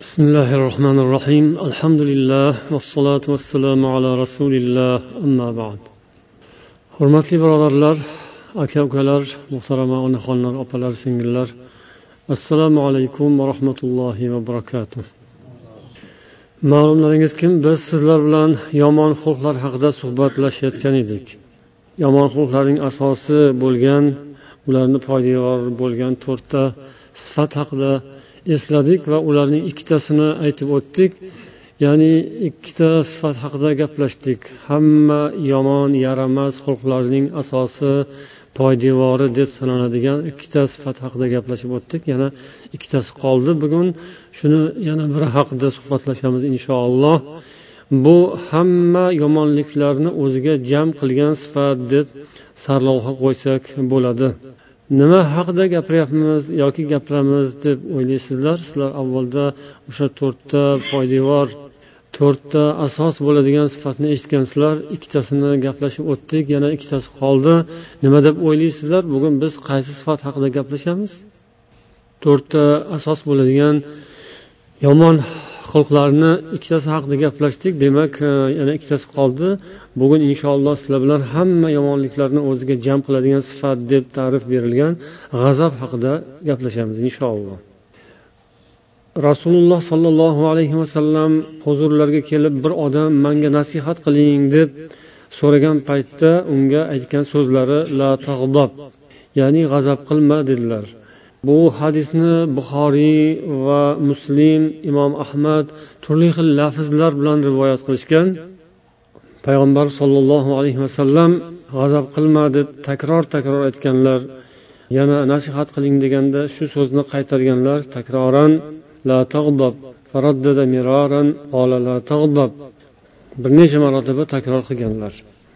بسم الله الرحمن الرحيم الحمد لله والصلاة والسلام على رسول الله أما بعد hurmatli birodarlar, aka ukalar, muhtarama onaxonlar, opalar, singillar, assalomu alaykum va rahmatullohi va barakatuh. Ma'lumlaringizki, biz sizlar bilan yomon xulqlar haqida suhbatlashayotgan edik. Yomon xulqlarning asosi bo'lgan, ularni poydevor bo'lgan 4 ta sifat haqida esladik va ularning ikkitasini aytib o'tdik. Ya'ni 2 ta sifat haqida gaplashdik. Hamma yomon, yaramas xulqlarning asosi, poydevori deb sanaladigan 2 ta sifat haqida gaplashib o'tdik. Yana 2 tasi qoldi. Bugun shuni yana biri haqida suhbatlashamiz inshaalloh. Bu hamma yomonliklarni o'ziga jam qilgan sifat deb sarlavha qo'ysak bo'ladi. Nima haqida gapiryapmiz yoki gapiramiz deb o'ylaysizlar? Sizlar avvalda o'sha 4 ta poydevor, 4 ta asos bo'ladigan sifatni eshitgansizlar. 2 tasini gaplashib o'tdik, yana 2 tasi qoldi. Nima deb o'ylaysizlar? Bugun biz qaysi sifat haqida gaplashamiz? 4 ta asos bo'ladigan yomon xulqlarni 2 tasi haqida gaplashdik. Demak, yana 2 tasi qoldi. Bugun inshaalloh sizlar bilan hamma yomonliklarni o'ziga jam qiladigan sifat deb ta'rif berilgan g'azab haqida gaplashamiz inshaalloh. Rasululloh sollallohu alayhi vasallam huzurlarga kelib bir odam menga nasihat qiling deb so'ragan paytda unga aytgan so'zlari la tag'dob, ya'ni g'azab qilma dedilar. Bu hadisni Buxoriy va Muslim, Imom Ahmad turli xil lafzlar bilan rivoyat qilishgan. Payg'ambar sollallohu alayhi vasallam g'azab qilma deb takror aytganlar. Yana nasihat qiling deganda shu so'zni qaytarganlar takroran. La tag'dob, faraddada miraran, qala la tag'dob. Bir necha marotaba takror qilganlar.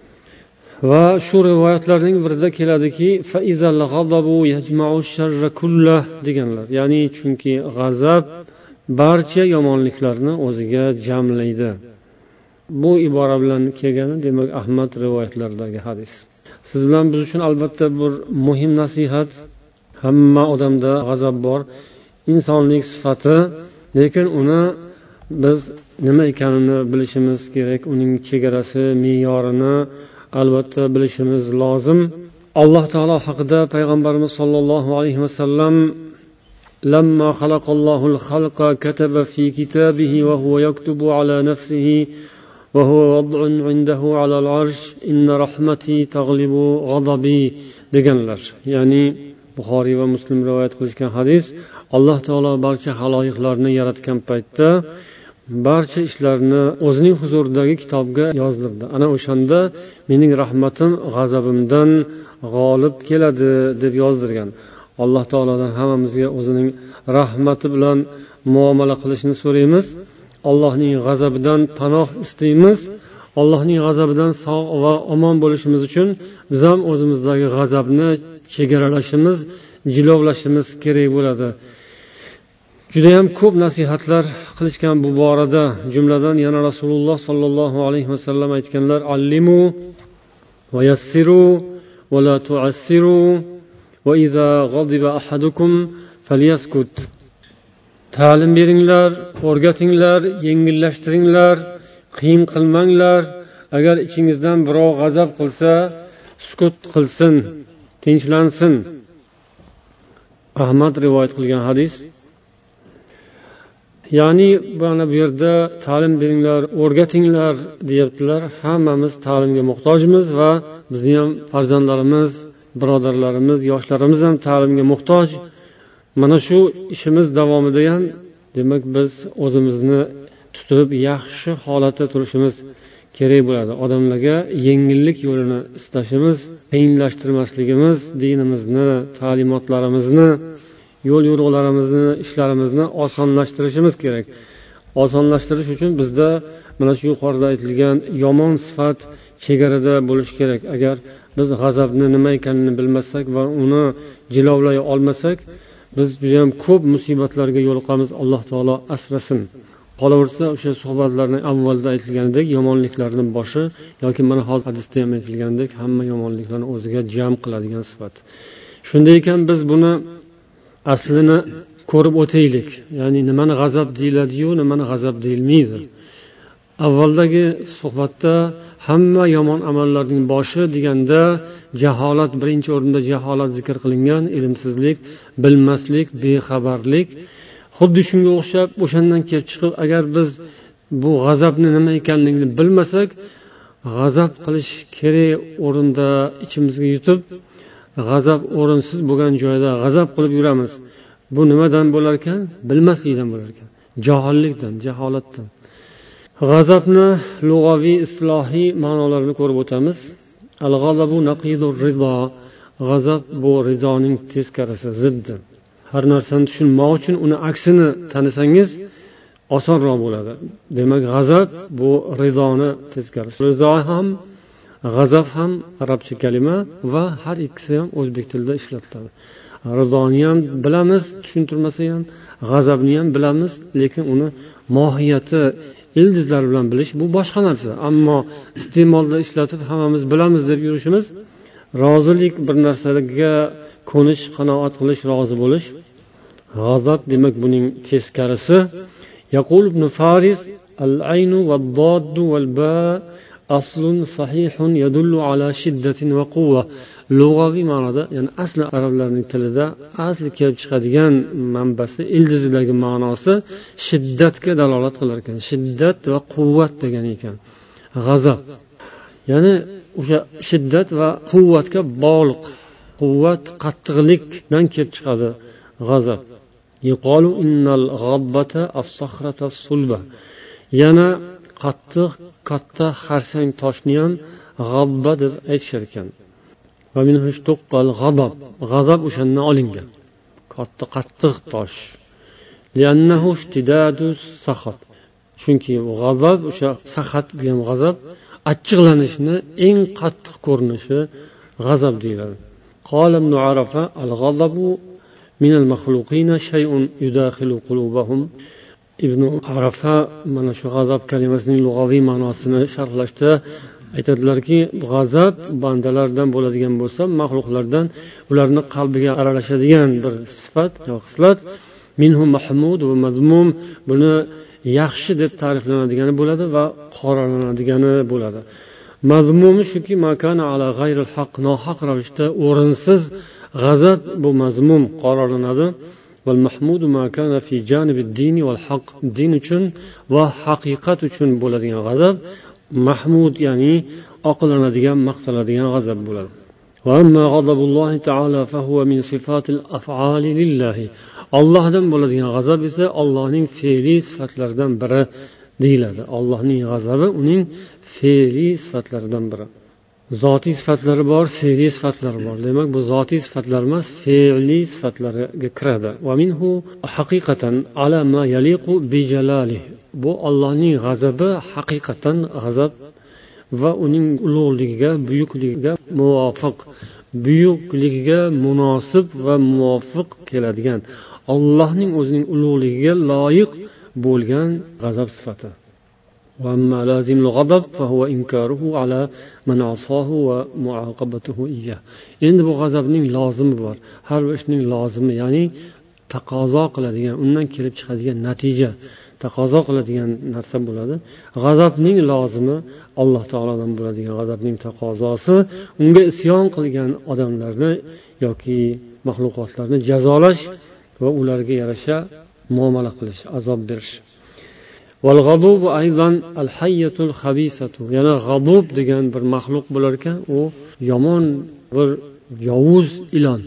Va shu rivoyatlarning birida keladiki, fa izal g'adabu yajma'u sharra kullah deganlar. Ya'ni chunki g'azab barcha yomonliklarni o'ziga jamlaydi. Bu ibora bilan kelgani, demak, Ahmad rivoyatlaridagi hadis. Siz bilan biz uchun albatta bir muhim nasihat. Hamma odamda g'azab bor, insonlik sifati, lekin uni biz nima ekanini bilishimiz kerak, uning chegarasi, me'yorini albatta bilishimiz lozim. Alloh taolo haqida payg'ambarimiz sollallohu alayhi vasallam lamma xalaqallohul xalqa kataba fi kitabihi va huwa yaktubu ala nafsihi va huwa wad'un indahu ala al-arsh inna rahmati taghlibu ghadabi deganlar. Ya'ni Buxoriy va Muslim rivoyat qilishgan hadis. Alloh taolo barcha xaloyiqlarni yaratgan paytda barcha ishlarni o'zining huzuridagi kitobga yozdirdi. Ana o'shanda mening rahmatim g'azabimdan g'olib keladi deb yozdirgan. Alloh taolodan hammamizga o'zining rahmati bilan muomala qilishni so'raymiz. Allohning g'azabidan panoh istaymiz. Allohning g'azabidan sog' va omon bo'lishimiz uchun biz ham o'zimizdagi g'azabni chegaralashimiz, jilovlashimiz kerak bo'ladi. Juda ham ko'p nasihatlar qilishgan bu borada. Jumladan yana Rasululloh sollallohu alayhi vasallam aytganlar: "Allimu va yassiru va la tu'assiru va iza ghadiba ahadukum falyaskut." Ta'lim beringlar, o'rgatinglar, yengillashtiringlar, qiyin qilmanglar. Agar ichingizdan birov g'azab qilsa, sukut qilsin, tinchlansin. Ahmad rivoyat qilgan hadis. Ya'ni bana bu yerda ta'lim beringlar, o'rgatinglar deyaptilar. Hammamiz ta'limga muhtojmiz va bizning ham farzandlarimiz, birodarlarimiz, yoshlarimiz ham ta'limga muhtoj. Mana shu ishimiz davomida ham demak biz o'zimizni tutib yaxshi holatda turishimiz kerak bo'ladi. Odamlarga yengillik yo'lini istashimiz, qiyinlashtirmasligimiz, dinimizni, ta'limotlarimizni, yo'l yo'riqlarimizni, ishlarimizni osonlashtirishimiz kerak. Osonlashtirish uchun bizda mana shu yuqorida aytilgan yomon sifat chegarada bo'lishi kerak. Agar biz g'azabni nima ekanini bilmasak va uni jilovlay olmasak, biz juda ham ko'p musibatlarga yo'liqamiz. Alloh taolo asrasin. Qolaversa, o'sha suhbatlarning avvalda aytilganidek yomonliklarning boshi yoki mana hozir hadisda ham aytilgandek hamma yomonliklarni o'ziga jam qiladigan sifat. Shunday ekan biz buni aslini ko'rib o'taylik. Ya'ni nimani g'azab deyiladi-yu, nimani g'azab deyilmaydi. Avvaldagi suhbatda hamma yomon amallarning boshi deganda jaholat, birinchi o'rinda jaholat zikr qilingan, ilmsizlik, bilmaslik, bexabarlik. Xuddi shunga o'xshab o'shandan kelib chiqib, agar biz bu g'azabni nima ekanligini bilmasak, g'azab qilish kerak o'rinda ichimizga yutib, g'azab o'rinsiz bo'lgan joyda g'azab qilib yuramiz. Bu nimadan bo'lar ekan? Bilmaslikdan bo'lar ekan. Johillikdan, jaholatdan. G'azabni lug'aviy, islohiy ma'nolarini ko'rib o'tamiz. Al-g'azabu naqidur rizo. G'azab bu rizoning teskarisi, ziddi. Har narsani tushunmoq uchun uni aksini tanisangiz osonroq bo'ladi. Demak, g'azab bu rizoni teskarisi. Rizo ham, g'azab ham arabcha kalima va har ikkisi ham o'zbek tilida ishlatiladi. Rizoni ham bilamiz, tushuntirmasa ham, g'azabni ham bilamiz, lekin uni mohiyati, ildizlar bilan bilish bu boshqa narsa. Ammo iste'molda ishlatib hammamiz bilamiz deb yurishimiz, rozilik, bir narsaga ko'nish, qanoat qilish, rozi bo'lish. G'azab demak buning teskarisi. Yaqul ibn Faris al-aynu wad-daddu wal-ba aslun sahihun yadullu ala shiddatin va quwwa. Lug'aviy ma'noda, ya'ni asli arablarning tilida asli kelib chiqadigan manbasi, ildizidagi ma'nosi shiddatga dalolat qilar ekan. Shiddat va quvvat degan ekan. G'azab. Ya'ni o'sha shiddat va quvvatga bog'liq. Quvvat, qattiqlikdan kelib chiqadi g'azab. Yuqalu innal g'abbata as-sakhrata as-sulba. Yana qattiq, katta xarsang toshni ham g'abba deb aytishar ekan. Va minhu ishtuqqal g'azab. G'azab o'shandan olingan. Katta, qattiq tosh. Li'annahu ishtidadu sakhat. Chunki g'azab o'sha sakhat degan g'azab achchiqlanishni eng qattiq ko'rinishi g'azab deyiladi. Qala ibn Arafa al-g'azabu min al-makhluqina shay'un yudakhilu qulubahum. Ibn Arafa mana shu g'azab kalimasining lug'aviy ma'nosini sharhlashda aytadilarki, g'azab bandalardan bo'ladigan bo'lsa, maxluqlardan ularning qalbiga aralashadigan bir sifat yoki xislat. Minhu mahmud va mazmum, buni yaxshi deb ta'riflanadigani bo'ladi va qoralanadigan bo'ladi. Mazmumi shuki, makana ala g'ayril haq, nohaq ravishda o'rinsiz g'azab bu mazmum qoralanadi. Val mahmudu ma kana fi janibid dini wal haq, din uchun va haqiqat uchun bo'ladigan g'azab mahmud, ya'ni oqlanadigan, maqtaladigan g'azab bo'ladi. Va amma g'azabullohi ta'ala fa huwa min sifatil af'ali lillahi. Allohdan bo'ladigan g'azab esa Allohning fe'li sifatlaridan biri deyiladi. Allohning g'azabi uning fe'li sifatlaridan biri. Zotiy sifatlari bor, fe'li sifatlari bor. Demak, bu zotiy sifatlar emas, fe'li sifatlariga kiradi. Va minhu haqiqatan ala ma yaliqu bi jalalihi. Bu Allohning g'azabi haqiqatan g'azab va uning ulug'ligiga, buyukligiga muvofiq, buyukligiga munosib va muvofiq keladigan, Allohning o'zining ulug'ligiga loyiq bo'lgan g'azab sifati. Va amma lazimul g'azab fa huwa inkaruhu ala man asahu va muaqabatuhu iyyah. Endi bu g'azabning lozimi bor. Har bir ishning lozimi, ya'ni taqozo qiladigan, undan kelib chiqadigan natija, taqozo qiladigan narsa bo'ladi. G'azabning lozimi Alloh taolodan bo'ladigan, g'azabning taqozosi unga isyon qilgan odamlarni yoki maxluqotlarni jazolash va ularga yarasha muomala qilish, azob berish. Val g'adub aydan al-hayyatul khabisatu. Yana g'adub degan bir maxluq bo'lar ekan, u yomon bir yovuz ilon.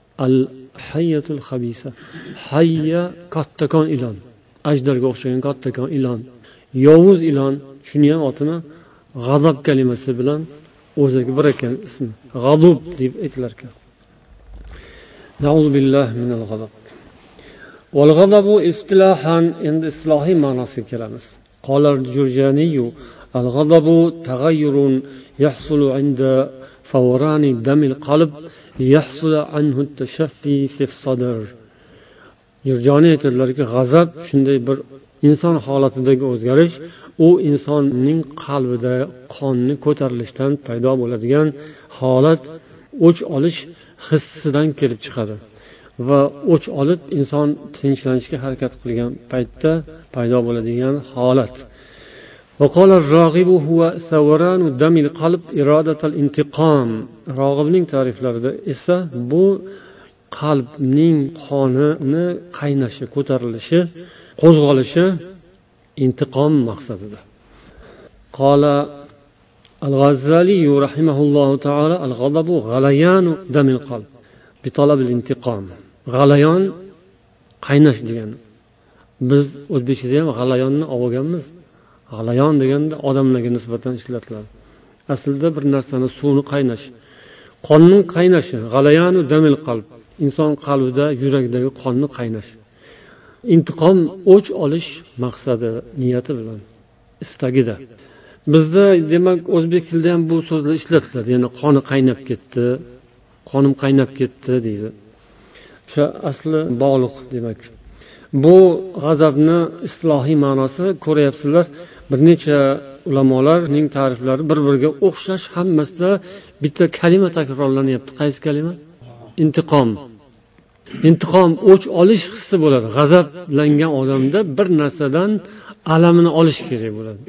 Al-hayyatul khabisa. Hayya kattakon ilon. Ajdarga o'xshagan kattakon ilon. Yovuz ilon, shuni ham otini g'azab kalimasi bilan o'ziga bir ekan ismi. G'adub deb aytilar ekan. Na'udzu billahi minal g'azab. Wal g'adabu istilohan, endi islohiy ma'nosiga kelamiz. Qala al-Jurjani al-g'adabu taghayyurun yahsulu 'inda fawrani damil qalb liyahsul anhu at-tashaffi fi as-sadr. Jurjani aytadilarki, g'azab shunday bir inson holatidagi o'zgarish, u insonning qalbida qonni ko'tarilishdan paydo bo'ladigan holat, o'ch olish hissidan kelib chiqadi. va o'ch olib inson tinchlanishga harakat qilgan paytda paydo bo'ladigan holat. وقال الراغب هو ثوران دم القلب إرادة الانتقام. Rog'ibning ta'riflarida esa bu qalbning qonini qaynashi, ko'tarilishi, qo'zg'alishi intiqom maqsadida. قال الغزالي رحمه الله تعالى الغضب غليان دم القلب بطلب الانتقام. G'alayon qaynash degani. Biz o'zbekchada ham g'alayonni olganmiz. G'alayon deganda odamlarga nisbatan ishlatiladi. Aslida bir narsani suvni qaynash, qonning qaynashi, g'alayanu damil qalb. Inson qalbida, yurakdagi qonni qaynash. Intiqom o'ch olish maqsadi, niyati bilan, istagida. Bizda demak o'zbek tilida ham bu so'zlar ishlatiladi. Ya'ni qoni qaynab ketdi, qonim qaynab ketdi deydi. O'sha asli bog'liq demak. Bu g'azabni islohiy ma'nosi ko'ryapsizlar. Bir necha ulamolarning ta'riflari bir-biriga o'xshash, hammasida bitta kalima takrorlanyapti. Qaysi kalima? Intiqom. Intiqom o'ch olish hissi bo'ladi. G'azablangan odamda bir narsadan alamini olish kerak bo'ladi.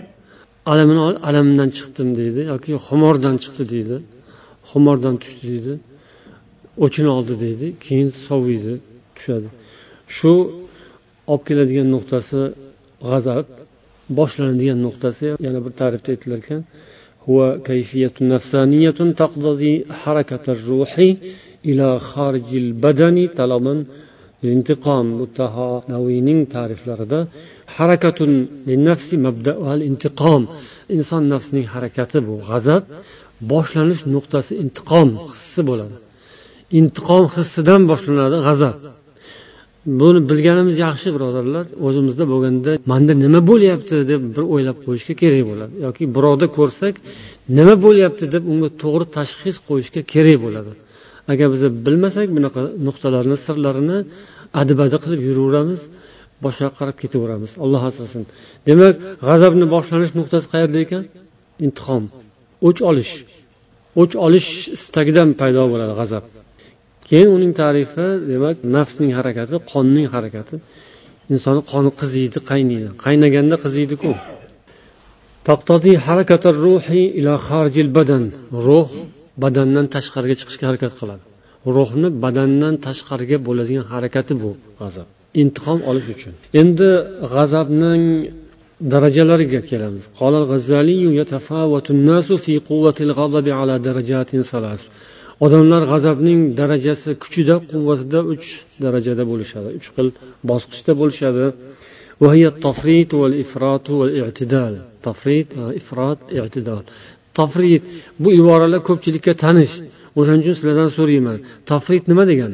Alamdan chiqdim deydi yoki xumordan chiqdi deydi. Xumordan tushdi deydi. O'chini oldi deydi, keyin soviydi, tushadi. Shu olib keladigan nuqtasi g'azab, boshlanadigan nuqtasi yana bir ta'rifda aytilar ekan, huwa kayfiyatun nafsaniyatun taqdadi harakatar ruhi ila kharijil badani talaban intiqom. Bu Tahoviyning ta'riflarida harakatun linnafsi mabda'ul intiqom. Inson nafsining harakati bu g'azab, boshlanish nuqtasi intiqom hissi bo'ladi. Intiqom hissidan boshlanadi g'azab. Buni bilganimiz yaxshi, birodarlar. O'zimizda bo'lganda, menda nima bo'lyapti deb bir o'ylab qo'yishga kerak bo'ladi. Yoki birovda ko'rsak, nima bo'lyapti deb unga to'g'ri tashxis qo'yishga kerak bo'ladi. Agar biz bilmasak, bunaqa nuqtalarni, sirlarini adibada qilib yuraveramiz, boshqa qarab ketaveramiz. Alloh asrasin. Demak, g'azabning boshlanish nuqtasi qayerda ekan? Intiqom, o'ch olish. O'ch olish istagidan paydo bo'ladi g'azab. Keyin uning ta'rifi, demak, nafsning harakati, qonning harakati. Insonning qoni qiziydi, qaynaydi. Qaynaganda qiziydi-ku. Taqtadi harakatar ruhi ila kharijil badan. Ruh badandan tashqariga chiqishga harakat qiladi. Ruhni badandan tashqariga bo'ladigan harakati bu g'azab. Intiqom olish uchun. Endi g'azabning darajalariga kelamiz. Qolal G'azzali yatafawatu an-nasu fi quwwati al-ghadabi ala darajatin salas. Odamlar g'azabning darajasi, kuchida, quvvatida 3 darajada bo'lishadi. 3 xil bosqichda bo'lishadi. Va hiya at-tafrit wal-ifrat wal-i'tidal. Tafrit, ifrat, i'tidal. Tafrit bu iboralar ko'pchilikka tanish. O'shaning uchun sizlardan so'rayman. Tafrit nima degani?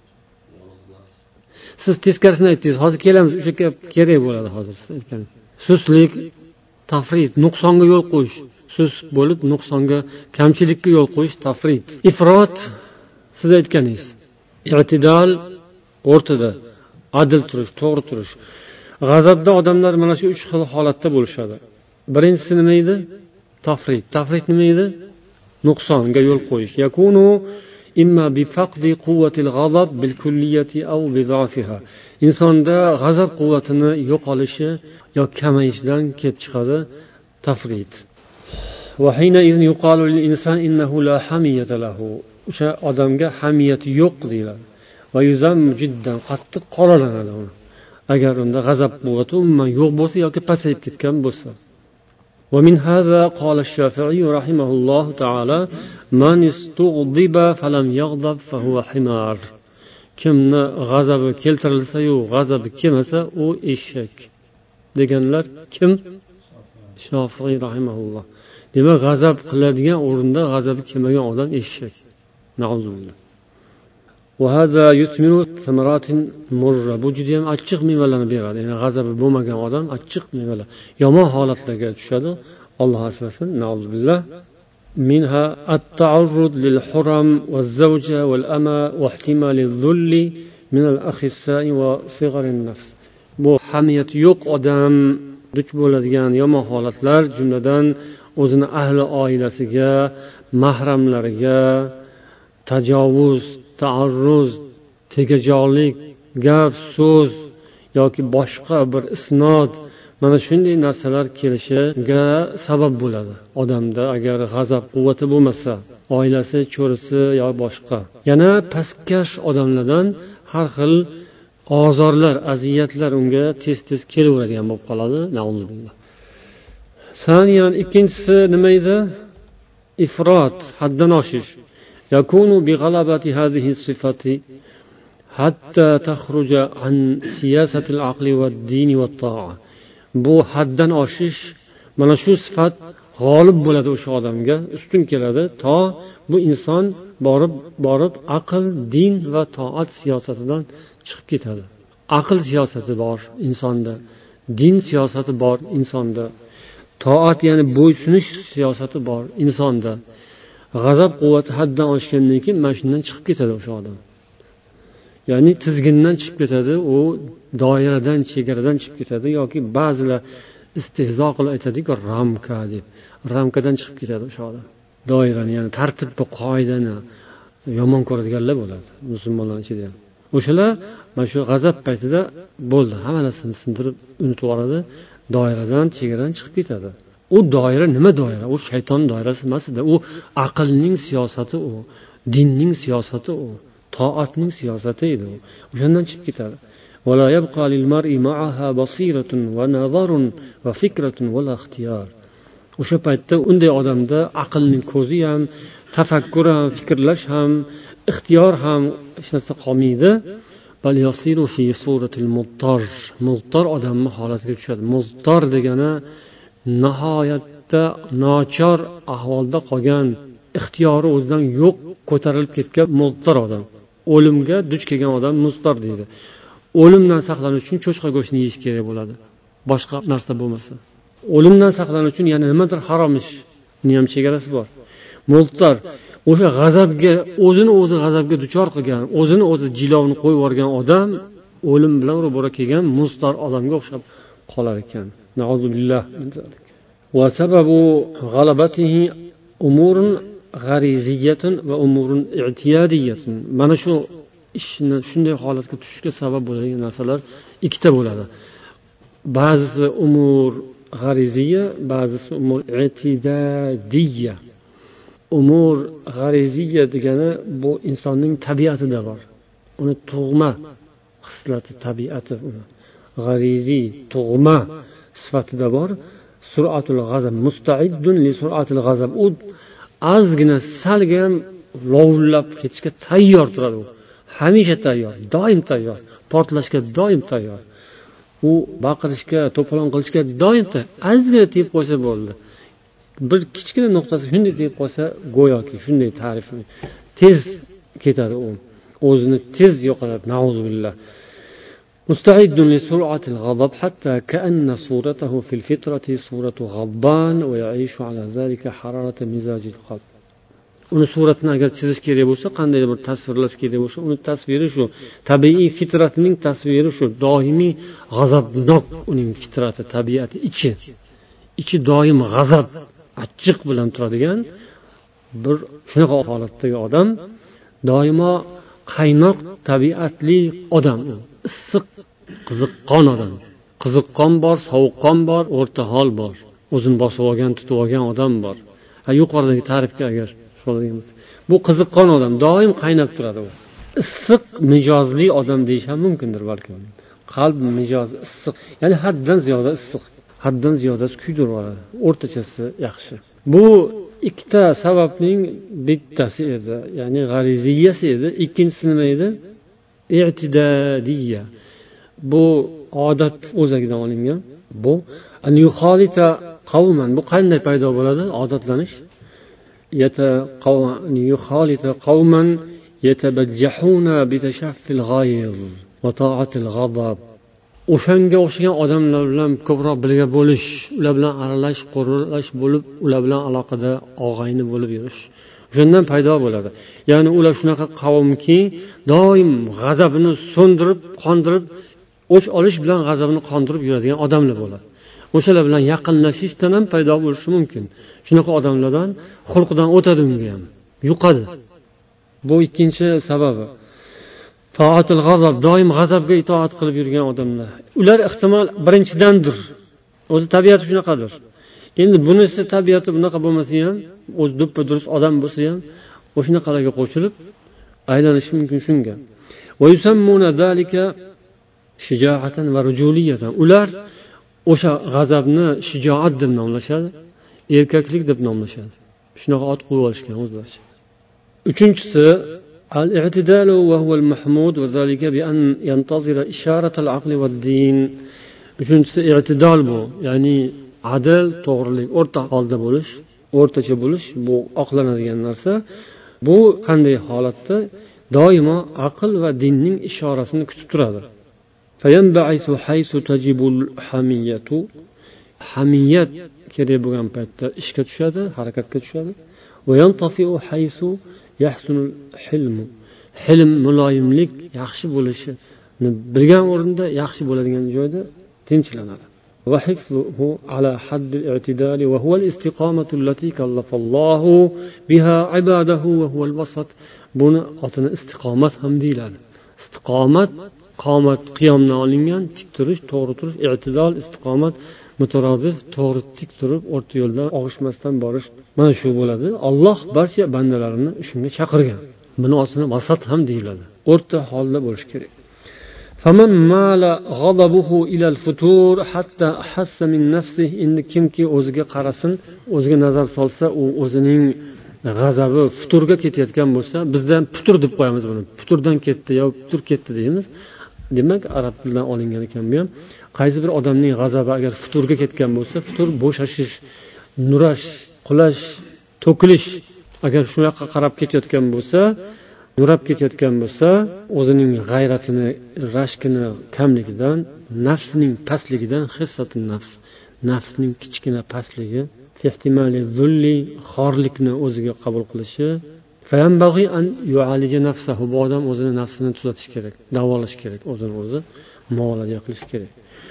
Siz teskarisini aytdingiz. Hozir kelamiz, o'sha kerak bo'ladi hozir siz aytgan. Suslik, tafrit, nuqsonga yo'l qo'yish. Sus bo'lib, nuqsonga, kamchilikka yo'l qo'yish tafrit. Ifrot siz aytganingiz. I'tidal o'rtada, adil turish, to'g'ri turish. G'azabda odamlar mana shu 3 xil holatda bo'lishadi. Birinchisi nima edi? Tafrit. Tafrit nima edi? Nuqsonga yo'l qo'yish. Yakunu imma bi faqdi quwwatil ghadab bil kulliyati aw bi dha'fiha. Insonda g'azab quvvatini yo'qolishi yoki kamayishidan kelib chiqadi tafrit. Va hina idin yuqalu lil insan innahu la hamiyata lahu. O'sha odamga hamiyati yo'q deyiladi. Va yuzam jiddan qattiq qoralanadi uni. Agar unda g'azab quvvati umuman yo'q bo'lsa yoki pasayib ketgan bo'lsa. ومن هذا قال الشافعي رحمه الله تعالى من استغضب فلم يغضب فهو حمار. Kimni g'azabi keltirilsa-yu, g'azabi kelmasa, u eshak. Deganlar kim? Shofiy rahimahulloh. Demak, g'azab qiladigan o'rinda g'azabi kelmagan odam eshak. Na'uzubillah. Va hada yusmiru samaratin murra. Bu juda ham achchiq mevalarni beradi. Ya'ni g'azabi bo'lmagan odam achchiq mevalar, yomon holatlarga tushadi. Alloh asrasin. Na'uzubillah. Minha at-ta'arrud lil huram waz-zawja wal-ama wa ihtimal adh-dhulli min al-akhissa' wa sighar an-nafs. Bu hamiyat yo'q odam duch bo'ladigan yomon holatlar, jumladan o'zini ahli oilasiga, mahramlariga tajovuz, ta'arruz, tegajoqlik, gap so'z yoki boshqa bir isnod, mana shunday narsalar kelishiga sabab bo'ladi. Odamda agar g'azab quvvati bo'lmasa, oilasi, cho'risi yo boshqa, yana pastkash odamlardan har xil ozorlar, aziyatlar unga tez kelaveradigan bo'lib qoladi. Na'uzubillah. Saniyan, ikkinchisi nima edi? Ifrot, haddan oshish. Yakunu bi ghalabati hadhihi sifati hatta takhruja an siyasati al-aqli wad-din wat-ta'a. Bu haddan oshish, mana shu sifat g'olib bo'ladi o'sha odamga, ustun keladi, to bu inson borib aql, din va toat siyosatidan chiqib ketadi. Aql siyosati bor insonda, din siyosati bor insonda, toat ya'ni bo'ysunish siyosati bor insonda. G'azab quvvati haddan oshgandan keyin mana shundan chiqib ketadi o'sha odam. Ya'ni tizgindan chiqib ketadi, u doiradan, chegaradan chiqib ketadi yoki ba'zilar istehzo qilib aytadi-ku, ramka deb. Ramkadan chiqib ketadi o'sha odam. Doirani, ya'ni tartib va qoidani yomon ko'radiganlar bo'ladi musulmonlar ichida ham. O'shalar mana shu g'azab paytida bo'ldi, hamma narsani sindirib unutib yuboradi, doiradan, chegaradan chiqib ketadi. U doira nima doira? U shayton doirasi emas-da. U aqlning siyosati, u dinning siyosati, u toatning siyosati edi. O'shandan chiqib ketadi. ولا يبقى للمرء معها بصيرة ونظر وفكرة ولا اختيار. O'sha paytda unday odamda aqlning ko'zi ham, tafakkur ham, fikrlash ham, ixtiyor ham hech narsa qolmaydi. Bal yasiru fi suratil muttar. Muttar odamning holatiga tushadi. Muttar degani nihoyatda nochor ahvolda qolgan, ixtiyori o'zidan yo'q, ko'tarilib ketgan muttar odam. O'limga duch kelgan odam muttar deydi. O'limdan saqlanish uchun cho'chqa go'shtini yeyish kerak bo'ladi. Boshqa narsa bo'lmasa. O'limdan saqlanish uchun yana nimadir harom ishning ham chegarasi bor. Multtar o'sha g'azabga, o'zini g'azabga duchor qilgan, o'zini jilovni qo'yib yuborgan odam o'lim bilan ro'bara kelgan mustar odamga o'xshab qolar ekan. Na'uzubillah min zalik. Va sababu g'alabatihi umurun g'ariziyatun va umurun i'tiyadiyatun. Mana shu ishni shunday holatga tushishga sabab bo'ladigan narsalar ikkita bo'ladi. Ba'zisi umur g'ariziya, ba'zisi umur i'tidadiyya. Umur g'ariziya degani bu insonning tabiatida bor. Uni tug'ma xislati, tabiati uni. G'ariziy, tug'ma sifatida bor. Sur'atul g'azab, musta'iddun li sur'atil g'azab. U ozgina salga ham lovullab ketishga tayyor turadi u. Hamisha tayyor, doim tayyor, portlashga doim tayyor. U baqirishga, to'polon qilishga doim tayyor. Ozgina tegib qo'ysa bo'ldi. Bir kichkina nuqtasi shunday tegib qolsa, go'yoki shunday ta'rif. Tez ketadi u. O'zini tez yo'qotadi. Na'uzubillah. Musta'iddun li sur'atil ghadab hatta ka'anna suratahu fil fitrati suratu ghadban va ya'ishu ala zalika hararata mizajil qalb. Uni suratini agar chizish kerak bo'lsa, qanday bir tasvirlash kerak bo'lsa, uni tasviri shu. Tabiiy fitratining tasviri shu. Doimiy g'azabnok uning fitrati, tabiati, ichi doim g'azab, achchiq bilan turadigan bir shunaqa holatdagi odam, doimo qaynoq tabiatli odam, issiq, qiziqqon odam. Qiziqqon bor, sovuqqon bor, o'rta hol bor. O'zini bosib olgan, tutib olgan odam bor. Yuqoridagi ta'rifga agar bu qiziqqon odam, doim qaynab turadi u. Issiq mijozli odam deyish ham mumkindir balki. Qalb mijozi issiq, ya'ni haddan ziyoda issiq, haddan ziyoda kuydirib yuboradi. O'rtachasi yaxshi. Bu ikkita sababning bittasi edi, ya'ni g'ariziyasi edi. Ikkinchisi nima edi? I'tidadiyya. Bu odat o'zagidan olingan. Bu an yuxolita qavman. Bu qanday paydo bo'ladi? Odatlanish. يخالط قوما يتبجحون بتشفي الغيظ وطاعة الغضب. O'shanga o'xshagan odamlar bilan ko'proq birga bo'lish, ular bilan aralash, qo'rilash bo'lib, ular bilan aloqada og'ayni bo'lib yurish. Shundan paydo bo'ladi. Ya'ni ular shunaqa qavmki, doim g'azabini so'ndirib, qondirib, o'ch olish bilan g'azabini qondirib yuradigan odamlar bo'ladi. O'shalar bilan yaqinlashishdan ham paydo bo'lishi mumkin. Shunaqa odamlardan xulqdan o'tadi unga ham, yuqadi. Bu ikkinchi sababi. toatul g'azab, doim g'azabga itoat qilib yurgan odamlar. Ular ehtimol birinchidandir. O'zi tabiati shunaqadir. Endi bunisi tabiati bunaqa bo'lmasa ham, o'zi do'ppa durust odam bo'lsa ham, o'shanaqalarga qo'shilib aylanishi mumkin shunga. Va yusammuna zalika shijoatan va rujuliyatan. Ular o'sha g'azabni shijoat deb nomlashadi, erkaklik deb nomlashadi. Shunaqa ot qo'yib olishgan o'zlaricha. Uchinchisi al-i'tidal va huwa al-mahmud va zalika bi an yantazira isharat al-aql va ad-din. Uchinchisi i'tidal bu, ya'ni adil, to'g'rilik, o'rta holda bo'lish, o'rtacha bo'lish, bu oqlanadigan narsa. Bu qanday holatda? Doimo aql va dinning ishorasini kutib turadi. Fayanba'ithu haythu tajibul hamiyatu. Hamiyat kerak bo'lgan paytda ishga tushadi, harakatga tushadi. Va yantafi'u haythu yahsunul hilm. Hilm, muloyimlik yaxshi bo'lishini bilgan o'rinda, yaxshi bo'ladigan joyda tinchlanadi. Va hifzuhu ala hadd al-i'tidal va huwa al-istiqamatu allati kallafa Allahu biha ibadahu va huwa al-wasat. Buni otini istiqomat ham deyiladi. Istiqomat, qomat, qiyomdan olingan, tik turish, to'g'ri turish, i'tidal, istiqomat, mutarodif, to'g'ri tik turib, o'rta yo'ldan og'ishmasdan borish. Mana shu bo'ladi. Alloh barcha bandalarini shunga chaqirgan. Buni otini vasat ham deyiladi. O'rta holda bo'lish kerak. فمن مال غضبه إلى الفتور حتى أحس من نفسه إن kimki o'ziga qarasin, o'ziga nazar solsa, u o'zining g'azabi futurga ketayotgan bo'lsa, bizda ham putur deb qo'yamiz buni. Puturdan ketdi yo putur ketdi deymiz. Demak, arab tilidan olingan ekan bu ham. Qaysi bir odamning g'azabi agar futurga ketgan bo'lsa, futur bo'shashish, nurash, qulash, to'kilish agar shunaqa qarab ketayotgan bo'lsa, nurab ketayotgan bo'lsa, o'zining g'ayratini, rashkini kamligidan, nafsining pastligidan, hissatun nafs, nafsning kichkina pastligi, ehtimoli zulli, xorlikni o'ziga qabul qilishi, fayanbaghi an yu'alija nafsahu. Bu odam o'zini nafsini tuzatish kerak, davolash kerak, o'zini o'zi muolaja qilish kerak.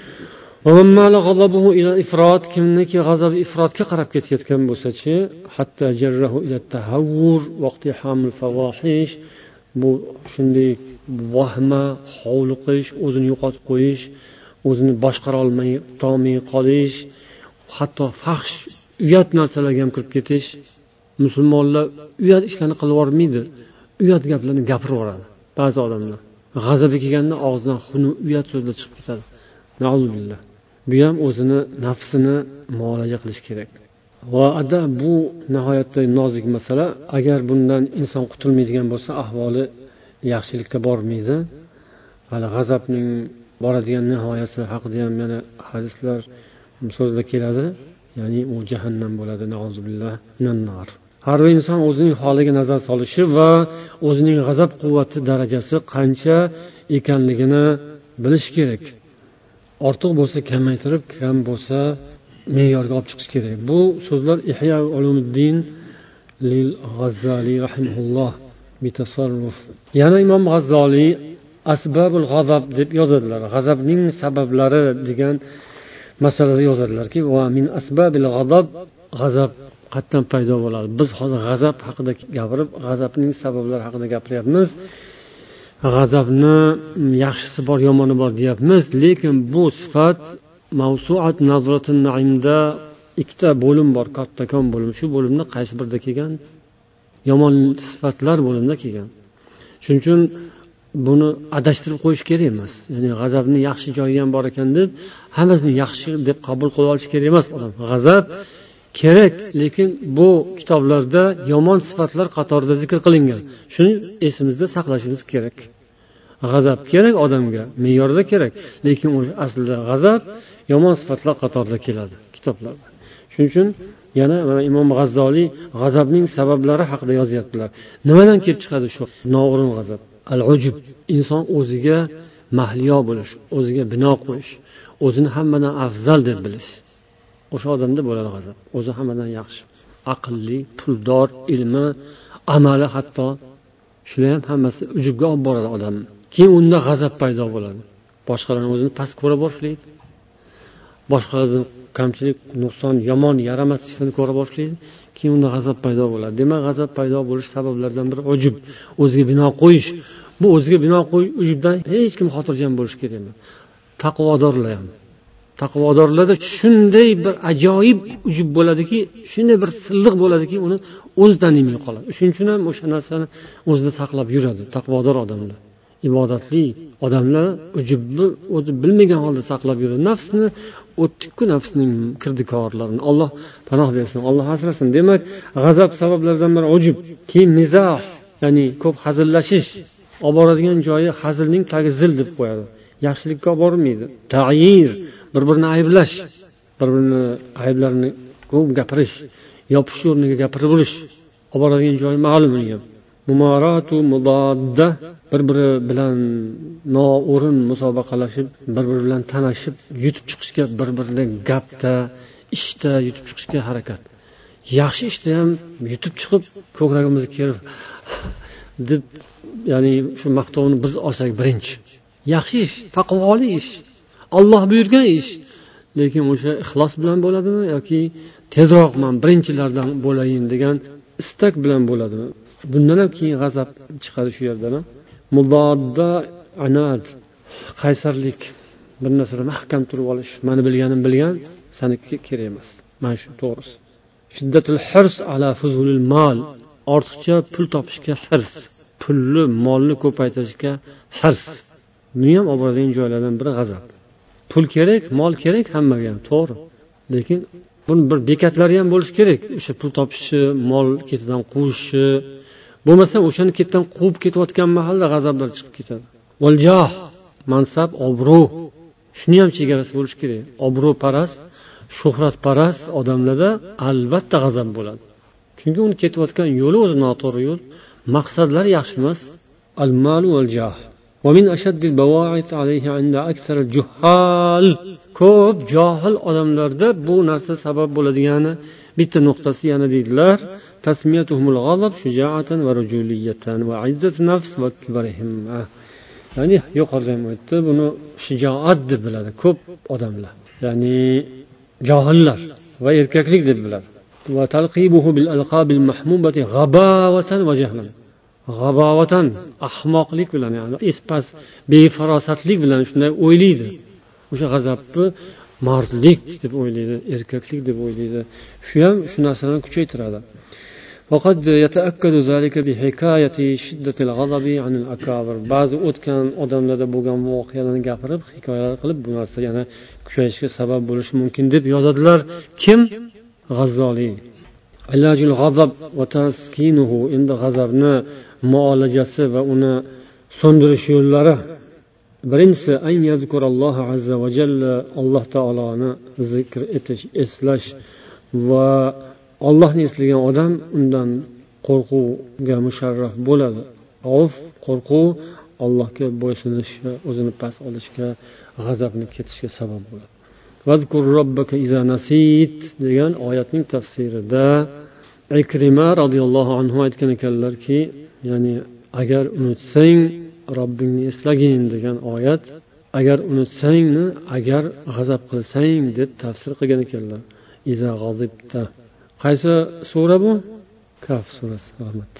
Kimniki g'azabi ifrotga qarab ketayotgan bo'lsa-chi, hatta jarrahu ila tahawwur vaqti haml fawahish, bu shunday vahma, hovliqish, o'zini yo'qotib qo'yish, o'zini boshqara olmay, to'may qolish, hatto fahsh, uyat narsalarga ham kirib ketish. Musulmonlar uyat ishlarni qilib yormaydi, uyat gaplarni gapiraveradi. Ba'zi odamlar g'azabi kelganda og'zidan xunu uyat so'zlar chiqib ketadi. Na'uzubillah. Bu ham o'zini nafsini muolaja qilish kerak. Va bu nihoyatda nozik masala. Agar bundan inson qutulmaydigan bo'lsa, ahvoli yaxshilikka bormaydi. Hali g'azabning boradigan nihoyasi haqida ham yana hadislar so'zda keladi. Ya'ni u jahannam bo'ladi. Na'uzubillah minannar. Har bir inson o'zining holiga nazar solishi va o'zining g'azab quvvati darajasi qancha ekanligini bilish kerak. Ortiq bo'lsa kamaytirib, kam bo'lsa me'yorga olib chiqish kerak. Bu so'zlar Ihya Ulumuddin lil G'azzali rahimahulloh bitasarruf. Yana Imom G'azzali asbabul g'azab deb yozadilar. G'azabning sabablari degan masalada yozadilarki, va min asbabil g'azab, g'azab qatdan paydo bo'ladi. Biz hozir g'azab haqida gapirib, g'azabning sabablari haqida gapiryapmiz. G'azabni yaxshisi bor, yomoni bor deyapmiz, lekin bu sifat mavsuat nazratun naimda ikkita bo'lim bor, kattakon bo'lim. Shu bo'limda qaysi birda kelgan? Yomon sifatlar bo'limida kelgan. Shuning uchun buni adashtirib qo'yish kerak emas. Ya'ni g'azabning yaxshi joyi ham bor ekan deb, hammasini yaxshi deb qabul qilib olish kerak emas odam. G'azab kerak, lekin bu kitoblarda yomon sifatlar qatorida zikr qilingan. Shuni esimizda saqlashimiz kerak. G'azab kerak odamga, me'yorda kerak, lekin u aslida g'azab yomon sifatlar qatorida keladi kitoblarda. Shuning uchun yana Imom G'azzoliy g'azabning sabablari haqida yozyaptilar. Nimadan kelib chiqadi shu noo'rin g'azab? Al-ujub, inson o'ziga mahliyo bo'lish, o'ziga bino qo'yish, o'zini hammadan afzal deb bilish. O'sha odamda bo'ladi g'azab. O'zi hammadan yaxshi, aqlli, puldor, ilmi, amali hatto shular ham hammasi ujubga olib boradi odamni. Keyin unda g'azab paydo bo'ladi. Boshqalarning o'zini past ko'ra boshlaydi. Boshqalarning kamchilik, nuqson, yomon, yaramas ishlarni ko'ra boshlaydi. Keyin unda g'azab paydo bo'ladi. Demak, g'azab paydo bo'lish sabablaridan biri ujub, o'ziga bino qo'yish. Bu o'ziga bino qo'yib ujubdan hech kim xotirjam bo'lishi kerak emas. Taqvodorlar ham. Taqvodorlarda shunday bir ajoyib ujub bo'ladiki, shunday bir silliq bo'ladiki, uni o'zidan nima qoladi. Shuning uchun ham o'sha narsani o'zida saqlab yuradi taqvodor odamlar. Ibodatli odamlar ujubni o'zi bilmagan holda saqlab yuradi. Nafsni o'tdi-ku, nafsning kirdikorlarini Alloh panoh bersin, Alloh asrasin. Demak, g'azab sabablaridan biri ujub, keyin mizah, ya'ni ko'p hazillashish, olib boradigan joyi hazilning tagi zil deb qo'yadi. Yaxshilikka olib bormaydi. Ta'yir, bir-birini ayblash, bir-birini ayblarini ko'p gapirish, yopish o'rniga gapiraverish, olib boradigan joyi ma'lum ham. Mumaratu mudodda, bir-biri bilan noo'rin musobaqalashib, bir-biri bilan tanishib, yutib chiqishga, bir-birini gapda, ishda yutib chiqishga harakat. Yaxshi ishda ham yutib chiqib, ko'kragimizga kelib deb, ya'ni shu maqtovni biz olsak birinchi. Yaxshi ish, taqvoli ish, Alloh buyurgan ish. Lekin o'sha ixlos bilan bo'ladimi yoki tezroq men birinchilardan bo'layin degan istak bilan bo'ladimi? Bundan ham keyin g'azab chiqadi shu yerdan ham. Mudodda anad, qaysarlik, bir narsada mahkam turib olish. Meni bilganim bilgan, saniki kerak emas. Mana shu to'g'risi. Shiddatul hirs ala fuzulil mal, ortiqcha pul topishga hirs, pulni, molni ko'paytirishga hirs. Buni ham olib boradigan joylardan biri g'azab. Pul kerak, mol kerak hammaga ham, to'g'ri. Lekin buni bir bekatlari ham bo'lishi kerak. O'sha pul topishi, mol ketidan quvishi, bo'lmasa o'shani ketdan quvib ketayotgan mahalda g'azablar chiqib ketadi. Valjoh, mansab, obro'. Shuni ham chegarasi bo'lishi kerak. Obro'parast, shuhratparast odamlarda albatta g'azab bo'ladi. Chunki uni ketayotgan yo'li o'zi noto'g'ri yo'l, maqsadlari yaxshi emas. Al-malu wal-jah. ومن أشد البواعث عليه عند أكثر الجهال. Ko'p johil odamlarda bu narsa sabab bo'ladigani bitta nuqtasi yana deydilar. Tasmiyatuhumul g'azab shuja'atan va rujuliyatan va izzat nafs va kibrihim. Ya'ni yuqorida ham aytdi, buni shijoat deb biladi ko'p odamlar. Ya'ni johillar va erkaklik deb biladi. Va talqibuhu bil alqabil mahmubati g'abawatan va jahlan. G'abovatan, ahmoqlik bilan, ya'ni espas, befarosatlik bilan shunday o'ylaydi. O'sha g'azabni mardlik deb o'ylaydi, erkaklik deb o'ylaydi. Shu ham shu narsalarni kuchaytiradi. Faqat yata'akkadu zalika bi hikoyati shiddatil g'azabi anil akabir. Ba'zi o'tgan odamlarda bo'lgan voqealarni gapirib, hikoyalar qilib bu narsa yana kuchayishga sabab bo'lishi mumkin deb yozadilar. Kim? G'azzoli. Ilajul g'azab va taskinuhu, endi g'azabni muolajasi va uni so'ndirish yo'llari. Birinchisi, an yazkuralloh azza va jalla, Alloh taoloni zikr etish, eslash va Allohni eslagan odam undan qo'rquvga musharraf bo'ladi. Xavf, qo'rquv Allohga bo'ysunishga, o'zini past olishga, g'azabni ketishga sabab bo'ladi. Vazkur robbaka iza nasit degan oyatning tafsirida Ikrima radhiyallohu anhu aytgan ekanlarki, ya'ni agar unutsang Robbingni eslagin degan oyat, agar unutsangni agar g'azab qilsang deb tafsir qilgan ekanlar. Iza g'azibta. Qaysi sura bu? Kaf surasi. Rahmat.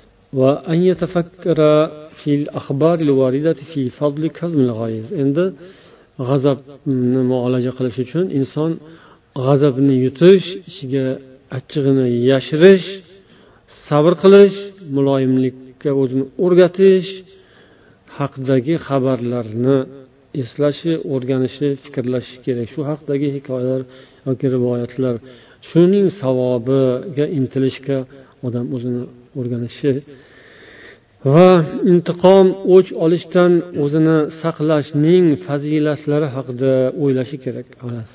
Va an yatafakkara fil akhbar al waridati fi fadl kazm al g'ayz. Endi g'azabni muolaja qilish uchun inson g'azabni yutish, ichiga achchig'ini yashirish, sabr qilish, muloyimlikka o'zini o'rgatish haqidagi xabarlarni eslashi, o'rganishi, fikrlashi kerak. Shu haqidagi hikoyalar yoki rivoyatlar, shuning savobiga intilishga odam o'zini o'rganishi va intiqom, o'ch olishdan o'zini saqlashning fazilatlari haqida o'ylashi kerak.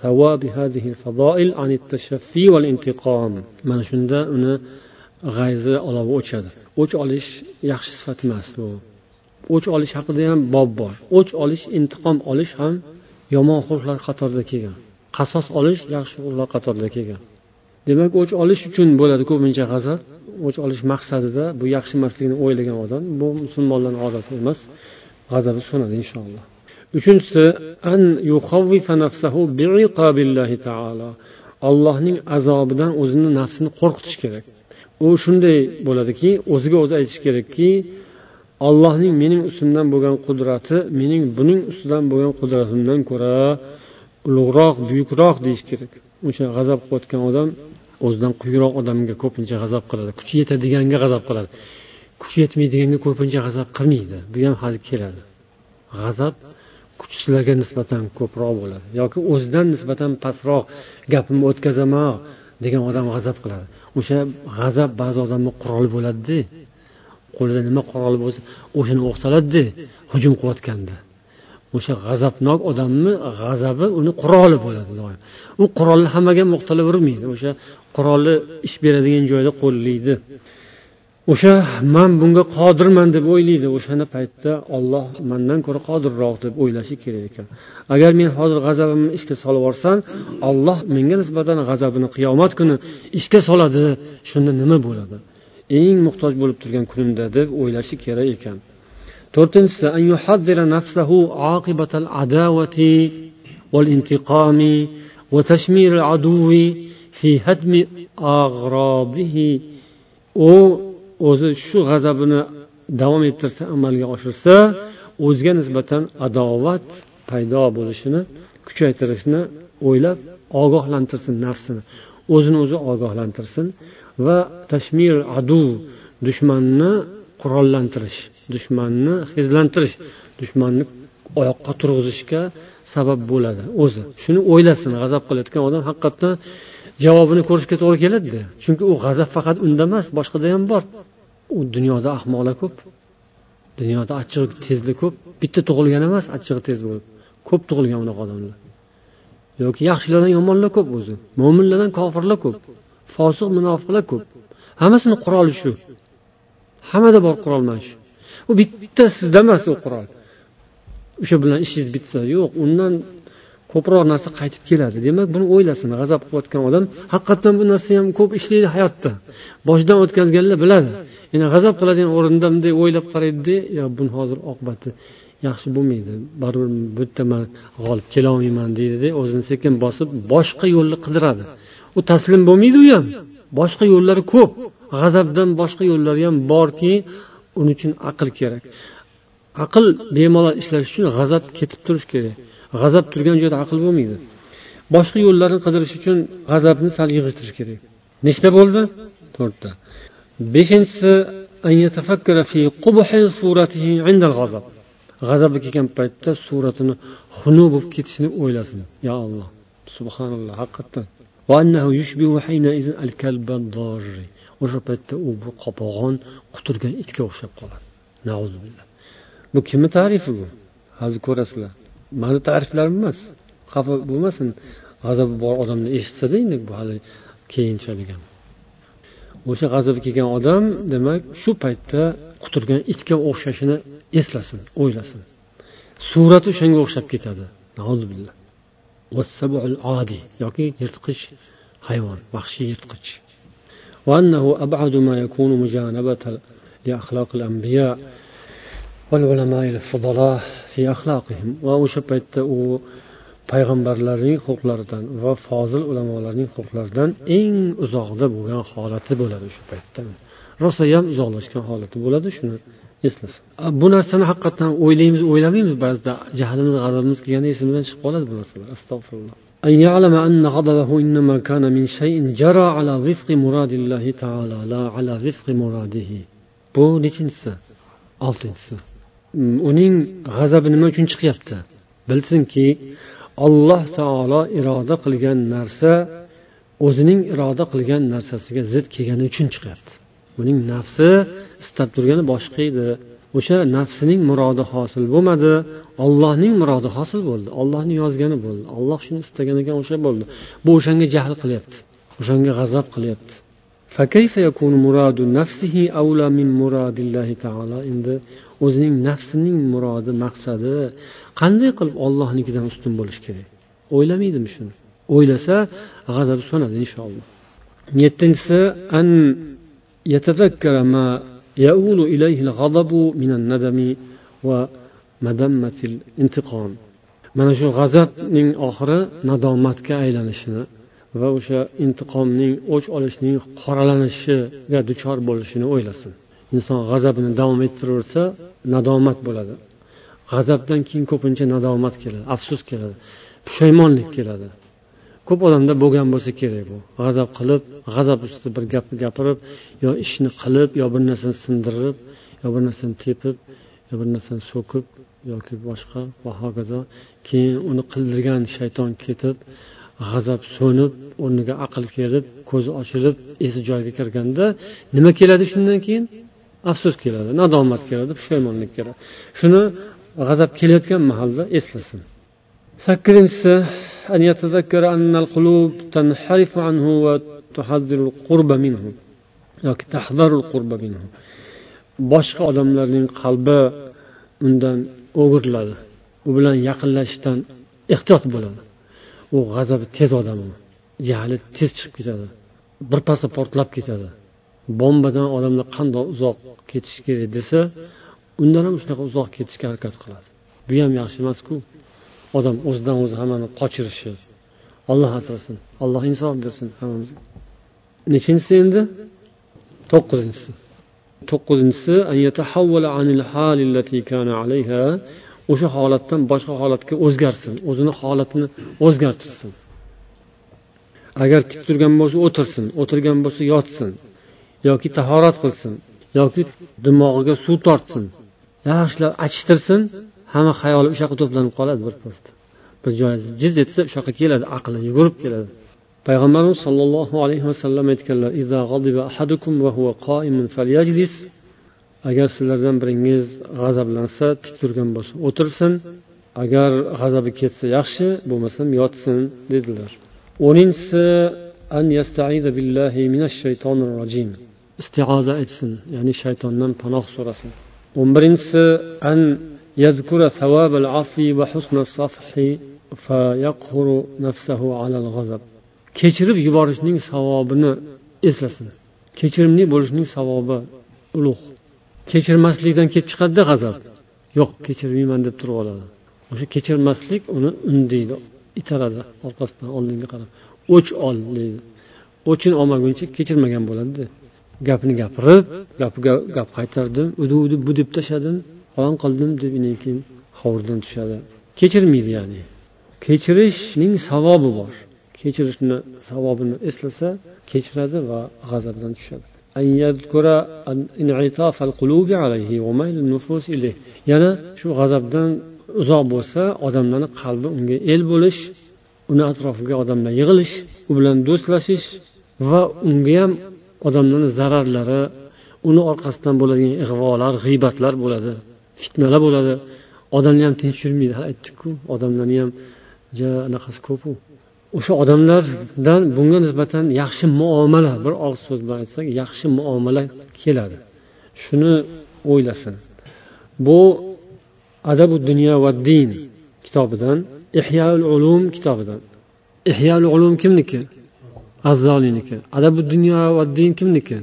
Mana shunda uni g'ayzi olovi o'chadi. O'ch olish yaxshi sifat emas bu. O'ch olish haqida ham bob bor. O'ch olish, intiqom olish ham yomon xulqlar qatorida kelgan. Qasos olish yaxshi xulqlar qatorida kelgan. Demak, o'ch olish uchun bo'ladi ko'pincha g'azab. O'ch olish maqsadida bu yaxshi emasligini o'ylagan odam, bu musulmonlarning odati emas. G'azabi so'nadi inshaalloh. Uchinchisi, an yukhawwifa nafsahu bi'iqabillahi ta'ala. Allohning azobidan o'zini nafsini qo'rqitish kerak. U shunday bo'ladiki, o'ziga o'zi aytish kerakki, Allohning mening ustimdan bo'lgan qudrati mening buning ustidan bo'lgan qudratimdan ko'ra ulug'roq, buyukroq deyish kerak. O'sha g'azab qilayotgan odam o'zidan quyiroq odamga ko'pincha g'azab qiladi. Kuchi yetadiganga g'azab qiladi. Kuchi yetmaydiganga ko'pincha g'azab qilmaydi. Bu ham hali keladi. G'azab kuchsizlarga nisbatan ko'proq bo'ladi yoki o'zidan nisbatan pastroq gapimni o'tkazaman degan odam g'azab qiladi. O'sha g'azab ba'zi odamning quroli bo'ladi-da. Qo'lida nima quroli bo'lsa, o'shani o'qsaladida hujum qilayotganda. O'sha g'azabnok odamning g'azabi uni quroli bo'ladi doim. U qurolni hammaga muxtalavermaydi. O'sha qurolni ish beradigan joyda qo'llaydi. O'sha men bunga qodirman deb o'ylaydi. O'shana paytda Alloh mendan ko'ra qodirroq deb o'ylashi kerak ekan. Agar men hozir g'azabimni ishga solib yuborsam, Alloh menga nisbatan g'azabini qiyomat kuni ishga soladi. Shunda nima bo'ladi? Eng muhtoj bo'lib turgan kunimda deb o'ylashi kerak ekan. To'rtinchisi, an yuhaddira nafsahu aqibatal adawati wal intiqami wa tashmir al aduwi fi hadmi aghradihi. O'zi shu g'azabini davom ettirsa, amalga oshirsa, o'ziga nisbatan adovat paydo bo'lishini, kuchaytirishni o'ylab ogohlantirsin nafsini. O'zini o'zi ogohlantirsin va tashmir adu, dushmanni qurollantirish, dushmanni xizlantirish, dushmanni oyoqqa turg'izishga sabab bo'ladi. O'zi shuni o'ylasin. G'azab qilayotgan odam haqiqatan javobini ko'rishga to'g'ri keladi. Chunki u g'azab faqat unda emas, boshqada ham bor. U dunyoda ahmoqlar ko'p. Dunyoda achchig'i tezlik ko'p. Bitta tug'ilgan emas, achchig'i tez bo'lib. Ko'p tug'ilgan unaqa odamlar. Yoki yaxshilardan yomonlar ko'p o'zi. Mo'minlardan kofirlar ko'p. Fosiq, munofiqlar ko'p. Hammasini quroli shu. Hammada bor qurol mana shu. U bitta sizda emas u qurol. O'sha bilan ishingiz bitsa, yo'q, undan ko'proq narsa qaytib keladi. Demak, buni o'ylasin. G'azab qilayotgan odam haqiqatan bu narsa ham ko'p ishlaydi hayotda. Boshidan o'tkazganlar biladi. Yana g'azab qiladigan o'rinda bunday o'ylab qaraydi-da, yo buni hozir oqibati yaxshi bo'lmaydi. Baribir bu yerda men g'olib kela olmayman deydi-da, o'zini sekin bosib boshqa yo'lni qidiradi. U taslim bo'lmaydi u ham. Boshqa yo'llari ko'p. G'azabdan boshqa yo'llari ham borki, uning uchun aql kerak. Aql bemalol ishlash uchun g'azab ketib turish kerak. G'azab turgan joyda aql bo'lmaydi. Boshqa yo'llarni qidirish uchun g'azabni sal yig'ishtirish kerak. Nechta bo'ldi? 4 ta. 5-inchisi an yatafakkara fi qubhi suratihi 'inda al-g'azab. G'azabga kelgan paytda suratini xunu bo'lib ketishini o'ylasin. Ya Alloh, subhanalloh, haqiqatan. Va annahu yushbihu hayna izin al-kalb-ad-darri. O'sha paytda u bir qopag'on quturgan itga o'xshab qoladi. Nauzubillah. Bu kimning ta'rifi bu? Hozir ko'rasizlar. Mani ta'riflarim emas. Xafa bo'lmasin. G'azabi bor odamni eshitsa-da, endi bu hali keyinchalik ham. O'sha g'azabi kelgan odam, demak, shu paytda quturgan itga o'xshashini eslasin, o'ylasin. Surati o'shanga o'xshab ketadi. Nauzubillah. Was-sab'ul adi yoki yirtqich hayvon, vahshiy yirtqich. Va annahu ab'adu ma yakunu mujanabatan li axloqil anbiya wal ulama'il fudala fi axloqihim. Va o'sha paytda u payg'ambarlarning huquqlaridan va fozil ulamolarning huquqlaridan eng uzoqda bo'lgan holati bo'ladi o'sha paytda. Rosa ham uzoqlashgan holati bo'ladi, shuni eslasin. Bu narsani haqiqatan o'ylamaymiz ba'zida. Jahlimiz, g'azabimiz kelganda esimizdan chiqib qoladi bu narsalar. Astag'firulloh. An ya'lama anna ghadabahu innama kana min shay'in jara ala wifqi muradillahi ta'ala la ala wifqi muradihi. Bu nechinchisi? 6-inchisi. Uning g'azabi nima uchun chiqyapti? Bilsinki, Alloh taolo iroda qilgan narsa o'zining iroda qilgan narsasiga zid kelgani uchun chiqyapti. Uning nafsi istab turgani boshqa edi. O'sha nafsining murodi hosil bo'lmadi, Allohning murodi hosil bo'ldi. Allohning yozgani bo'ldi. Alloh shuni istagan ekan, o'sha bo'ldi. Bu o'shanga jahl qilyapti. O'shanga g'azab qilyapti. Fa kayfa yakunu muradu nafsihi awla min muradillahi ta'ala? Endi o'zining nafsining murodi, maqsadi qanday qilib Allohnikidan ustun bo'lish kerak? O'ylamaydimi shuni? O'ylasa, g'azabi so'nadi inshaalloh. 7-inchisi an yatadhakkara ma ya'ulu ilayhi al-ghadabu min an-nadami va madammatil intiqom. Mana shu g'azabning oxiri nadomatga aylanishini va o'sha intiqomning o'ch olishning qoralanishiga duchor bo'lishini o'ylasin. inson g'azabini davom ettiraversa nadomat bo'ladi. G'azabdan keyin ko'pincha nadomat keladi, afsus keladi, pushaymonlik keladi. Ko'p odamda bo'lgan bo'lsa kerak bu. G'azab qilib, g'azab ustida bir gapni gapirib, yo ishni qilib, yo bir narsani sindirib, yo bir narsani tepib, yo bir narsani so'kib yoki boshqa va hokazo. Keyin uni qildirgan shayton ketib, g'azab so'nib, o'rniga aql kelib, ko'zi ochilib, esi joyiga kirganda nima keladi shundan keyin? Afsus keladi, nadomat keladi, pushaymonlik keladi. Shuni g'azab kelayotgan mahalda eslasin. 8-inchisi أن يتذكر أن القلوب تنحرف عنه وتحذر القرب منه yoki تحذر القرب منه. Boshqa odamlarning qalbi undan o'giriladi. U bilan yaqinlashishdan ehtiyot bo'ladi. U g'azabi tez odam, jahli tez chiqib ketadi. Birpasda portlab ketadi. Bombadan odamlar qanday uzoq ketish kerak desa, undan ham shunaqa uzoq ketishga harakat qiladi. Bu ham yaxshi emas-ku. Odam o'zidan o'zi hammani qochirishi. Alloh asrasin. Alloh insof bersin hammamizga. Nechinchisi endi? 9-inchisi. 9-inchisi an yatahawwala anil hal allati kana alayha. O'sha holatdan boshqa holatga o'zgarsin, o'zini holatini o'zgartirsin. Agar tik turgan bo'lsa o'tirsin, o'tirgan bo'lsa yotsin, yoki tahorat qilsin, yoki dimog'iga suv tortsin. Yaxshilab achishtirsin, hamma xayoli o'sha yoqqa to'planib qoladi bir pasda. Bir joy jiz etsa o'sha yoqqa keladi, aqli yugurib keladi. Payg'ambarimiz sollallohu alayhi vasallam aytganlar: "Iza ghadiba ahadukum va huwa qa'imun falyajlis." Agar sizlardan biringiz g'azablansa, tik turgan bo'lsa o'tirsin, agar g'azabi ketsa yaxshi, bo'lmasam yotsin dedilar. 10-inchisi an yasta'iza billahi minash shaytonir rojim. Isti'oza etsin, ya'ni shaytondan panoh so'rasin. 11-inchisi an yazkura thawabal afi va husnas safhi fa yaqhuru nafsahu ala al-ghazab. Kechirib yuborishning savobini eslasin. Kechirimli bo'lishning savobi ulug'. Kechirmaslikdan kelib chiqadi g'azab. Yo'q, kechirmayman deb turib oladi. O'sha kechirmaslik uni undaydi, itaradi orqasidan oldinga qarab. O'ch ol deydi. O'chin olmaguncha kechirmagan bo'ladi. Gapni gapirib, gap qaytardim, udu bu deb tashadim, falon qildim deb keyin hovurdan tushadi. Kechirmaydi ya'ni. Kechirishning savobi bor. Kechirishni savobini eslasa, kechiradi va g'azabdan tushadi. Yana shu g'azabdan uzoq bo'lsa, odamlarning qalbi unga el bo'lish, uni atrofiga odamlar yig'ilish, u bilan do'stlashish va unga ham odamlarning zararlari, uni orqasidan bo'ladigan ig'volar, g'iybatlar bo'ladi, fitnalar bo'ladi. Odamni ham tinch yurmaydi, aytdik-ku, odamlarni ham anaqasi ko'p. O'sha odamlardan bunga nisbatan yaxshi muomala, bir og'iz so'z bilan aytsak, yaxshi muomala keladi. Shuni o'ylasin. Bu Adabud dunyo va din kitobidan, Ihyoul ulum kitobidan. Ihyoul ulum kimniki? Az-Zoliniki. Adabud dunyo va din kimniki?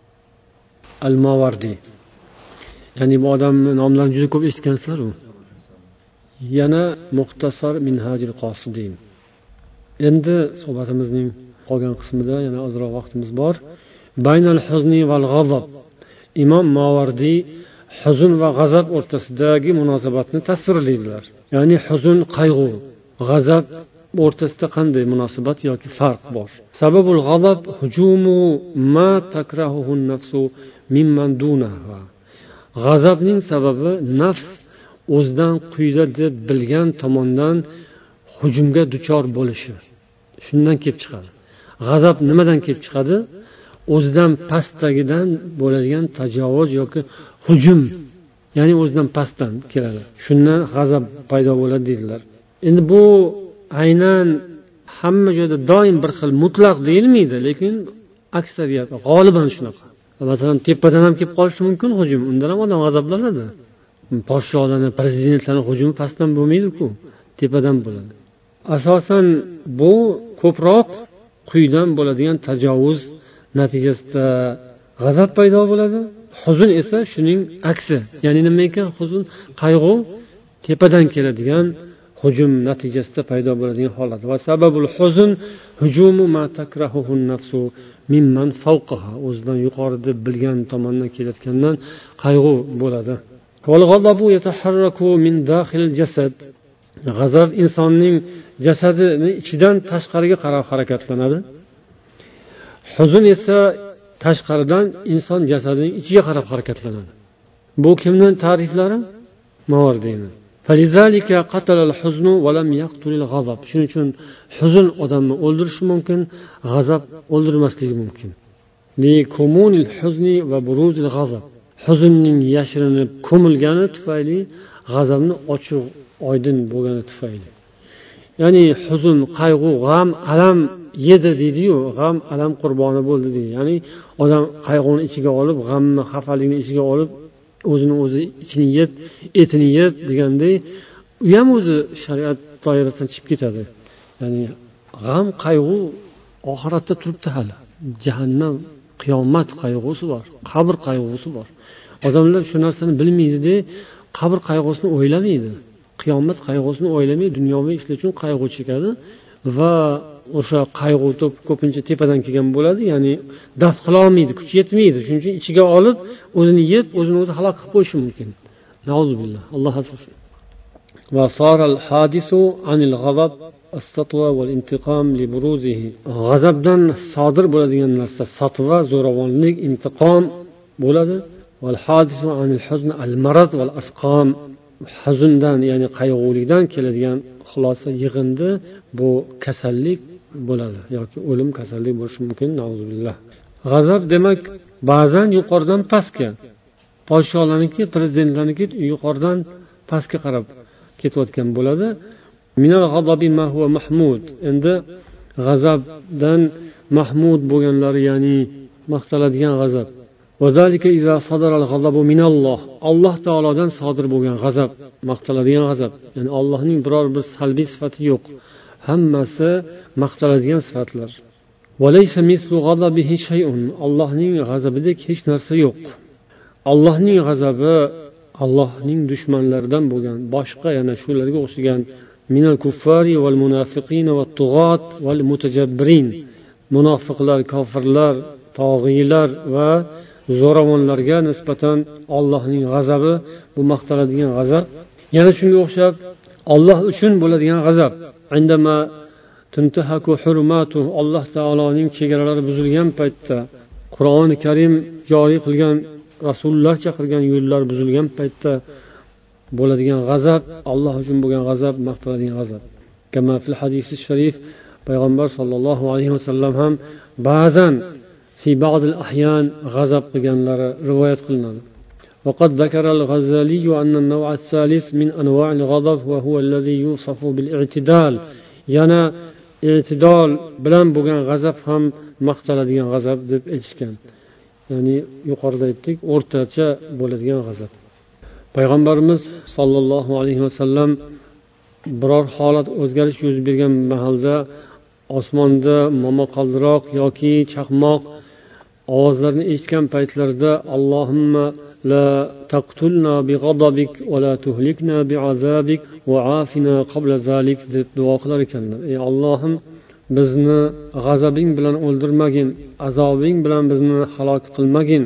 Al-Mawardi. Ya'ni bu odamning nomlarini juda ko'p eshitgansizlar u. Yana Muxtasar Minhajul Qosidin. Endi suhbatimizning qolgan qismida yana ozroq vaqtimiz bor. Baynal huzni val g'azab. Imom Mawardi huzn va g'azab o'rtasidagi munosabatni tasvirlaydilar. Ya'ni huzn, qayg'u, g'azab o'rtasida qanday munosabat yoki farq bor? Sababul g'azab hujumu ma takrahuhu an-nafsu mimman dunaha. G'azabning sababi nafs o'zidan quyida deb bilgan tomondan hujumga duchor bo'lishi. Shundan kelib chiqadi. G'azab nimadan kelib chiqadi? O'zidan pastdagidan bo'ladigan tajovuz yoki hujum, ya'ni o'zidan pastdan keladi. Shundan g'azab paydo bo'ladi deydilar. Endi bu aynan hamma joyda doim bir xil mutlaq deyilmaydi, lekin aksariyat g'oliban shunaqa. Masalan, tepadan ham kelib qolishi mumkin hujum, undan ham odam g'azablanadi. Podshohlarning, prezidentlarning hujumi pastdan bo'lmaydi-ku, tepadan bo'ladi. Asosan bu ko'proq quyidan bo'ladigan tajovuz natijasida g'azab paydo bo'ladi. Huzn esa shuning aksi. Ya'ni nima ekan? Huzn, qayg'u tepadan keladigan hujum natijasida paydo bo'ladigan holat. Va sababul huzn hujumu ma takrahuhu nafsu mimman fawqaha, o'zidan yuqori deb bilgan tomondan kelayotgandan qayg'u bo'ladi. Wal ghadabu yataharraku min dakhil jasad, g'azab insonning jasadining ichidan tashqariga qarab harakatlanadi. Huzn esa tashqaridan inson jasadining ichiga qarab harakatlanadi. Bu kimning ta'riflari? Mavardiyni. فلذلك قتل الحزن ولم يقتل الغضب. Shuning uchun huzn odamni o'ldirishi mumkin, g'azab o'ldirmasligi mumkin. Li kumunil huzni va buruzil g'azab. Huznning yashirinib ko'milgani tufayli, g'azabni ochiq oydin bo'lgani tufayli. Ya'ni huzn, qayg'u, g'am, alam yedi deydi-yu, g'am, alam qurboni bo'ldi deydi. Ya'ni odam qayg'uni ichiga olib, g'amni, xafalikni ichiga olib, o'zini o'zi ichini yeb, etini yeb deganday, u ham o'zi shariat doirasidan chiqib ketadi. Ya'ni g'am, qayg'u oxiratda turibdi hali. Jahannam, qiyomat qayg'usi bor, qabr qayg'usi bor. Odamlar shu narsani bilmaydi-da, qabr qayg'usini o'ylamaydi. Qiyomat qayg'usini o'ylamaydi, dunyoviy ishlar uchun qayg'u chekadi va o'sha qayg'u ko'pincha tepadan kelgan bo'ladi, ya'ni daf qila olmaydi, kuchi yetmaydi. Shuning uchun ichiga olib, o'zini yeb, o'zini o'zi halok qilib qo'yishi mumkin. Nauzubillah, Alloh asrasin. Va saral hadisu anil g'azab as-satwa wal intiqam li buruzihi. G'azabdan sodir bo'ladigan narsa satva, zo'ravonlik, intiqom bo'ladi. Wal hadisu anil huzn al-marad wal asqam. Huzndan, ya'ni qayg'ulikdan keladigan xulosa yig'indi, bu kasallik bo'ladi yoki o'lim kasallik bo'lishi mumkin. Nauzubillah. G'azab demak ba'zan yuqoridan pastga, podshohlarniki, prezidentlarniki yuqoridan pastga qarab ketayotgan bo'ladi. Minal g'adabi ma huwa mahmud. Endi g'azabdan mahmud bo'lganlari, ya'ni maqtaladigan g'azab. Vazalika iza sadara al-g'adabu minalloh. Alloh taolodan sodir bo'lgan g'azab, maqtaladigan g'azab. Ya'ni Allohning biror bir salbiy sifati yo'q. Hammasi maqtaladigan sifatlar. Walaysa mislu ghadabihi shay'un. Allohning g'azabidek hech narsa yo'q. Allohning g'azabi Allohning dushmanlaridan bo'lgan boshqa yana shularga o'xshagan minal kuffari wal munafiqin wat tughat wal mutajabbirin. Munofiqlar, kofirlar, tog'iylar va zo'ravonlarga nisbatan Allohning g'azabi bu maqtaladigan g'azab. Yana shunga o'xshab Alloh uchun bo'ladigan g'azab. Indama tuntahaku hurmatu, Alloh taoloning chegaralari buzilgan paytda, Qur'oni Karim joriy qilgan, rasullar chaqirgan yo'llar buzilgan paytda bo'ladigan g'azab, Alloh uchun bo'lgan g'azab, maqtaladigan g'azab. Kama fil hadisi sharif, payg'ambar sollallohu alayhi vasallam ham ba'zan fi ba'd al-ahyan g'azab qilganlari rivoyat qilinadi. وقد ذكر الغزالي أن النوع الثالث من أنواع الغضب وهو الذي يوصف بالاعتدال. yana i'tidol bilan bo'lgan g'azab ham maqtaladigan g'azab deb aytishgan. Ya'ni yuqorida aytdik, o'rtacha bo'ladigan g'azab. Payg'ambarimiz sollallohu alayhi vasallam biror holat o'zgarish yuz bergan mahalda osmonda momaqaldiroq yoki chaqmoq ovozlarini eshitgan paytlarida Allohumma la taqtulna bi ghadabik va la tuhlikna bi azabik va afina qabla zalik deb duo qilar ekanlar. Ey Allohim, bizni g'azabing bilan o'ldirmagin, azobing bilan bizni halok qilmagin.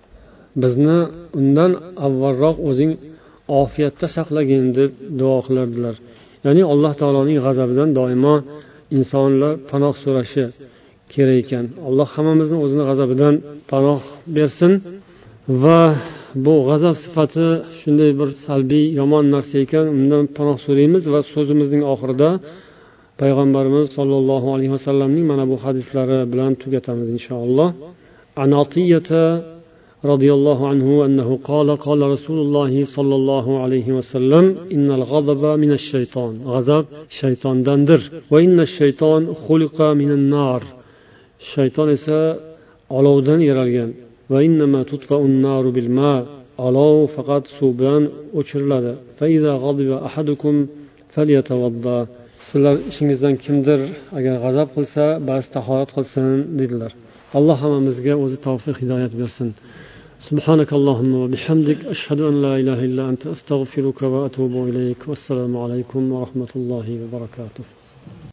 Bizni undan avvalroq o'zing ofiyatda saqlagin deb duo qilardilar. Ya'ni Alloh taoloning g'azabidan doimo insonlar panoh so'rashi kerak ekan. Alloh hammamizni o'zini g'azabidan panoh bersin. Va bu g'azab sifati shunday bir salbiy, yomon narsa ekan, undan panoh so'raymiz va so'zimizning oxirida payg'ambarimiz sollallohu alayhi vasallamning mana bu hadislari bilan tugatamiz inshaalloh. Anatiyata radhiyallohu anhu annahu qala qala Rasululloh sollallohu alayhi vasallam innal ghadaba minash shayton. G'azab shaytondandir. Va innash shayton xuliqa minan nar. Shayton esa olovdan yaralgan. Va innama tutfa'un naru bil ma. Olov faqat suv bilan o'chiriladi. Fa iza ghadiba ahadukum falyatawadda. Sizlar ishingizdan kimdir agar g'azab qilsa, bas tahorat qilsin dedilar. Alloh hammamizga o'zi tavfiq hidoyat bersin. سبحانك اللهم وبحمدك أشهد أن لا إله إلا أنت أستغفرك وأتوب إليك والسلام عليكم ورحمة الله وبركاته.